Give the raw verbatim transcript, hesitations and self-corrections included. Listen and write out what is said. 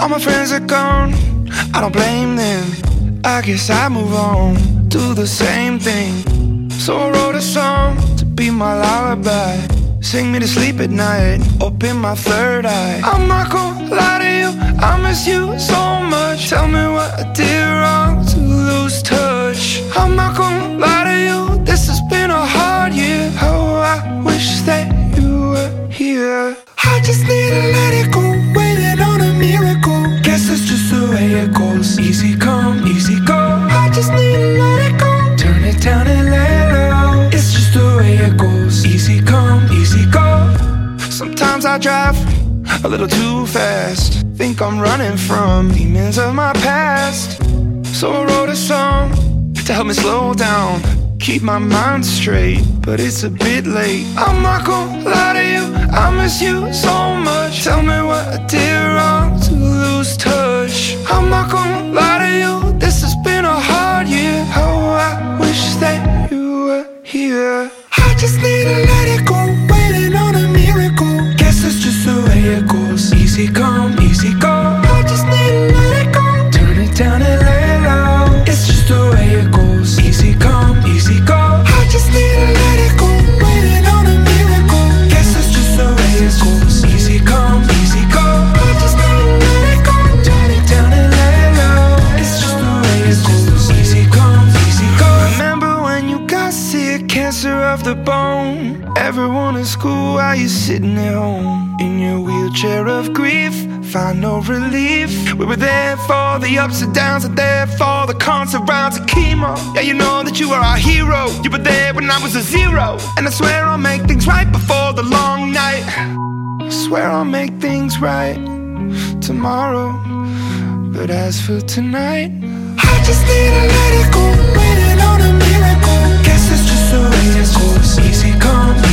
All my friends are gone, I don't blame them. I guess I move on, do the same thing. So I wrote a song to be my lullaby, sing me to sleep at night, open my third eye. I'm not gonna lie to you, I miss you so much. Tell me what I did wrong to lose touch. I'm not gonna lie to you, this has been a hard year. Oh, I wish that you were here. I just need to let it go, waiting on a miracle. Guess that's just the way it goes, easy come, easy go. I just need to let it go, turn it down and let it low. It's just the way it goes, easy come, easy go. Sometimes I drive a little too fast, think I'm running from demons of my past. So I wrote a song to help me slow down, keep my mind straight, but it's a bit late. I'm not gonna lie to you, I miss you so much. Tell me what I did wrong to lose touch. I'm not gonna lie to you, this has been a hard year. Oh, I wish that you were here. I just need to let it go, waiting on a miracle. Guess that's just the way it goes, easy come, easy go. I just need to let it go, turn it down and let it low. It's just the way it goes, easy come, easy go. I just need to let it go, waiting on a miracle. Guess that's just the way it goes, easy come, easy go. I just need to let it go, turn it down and let it low. It's just the way it goes, easy come, easy go. Remember when you got sick, cancer of the bone? Everyone in school, while you sitting at home in your wheelchair of grief, find no relief. We were there for the ups and downs, and there for the constant rounds of chemo. Yeah, you know that you were our hero. You were there when I was a zero, and I swear I'll make things right before the long night. I swear I'll make things right tomorrow, but as for tonight, I just need to let it go, waiting on a miracle. Guess it's just the way it goes, easy come,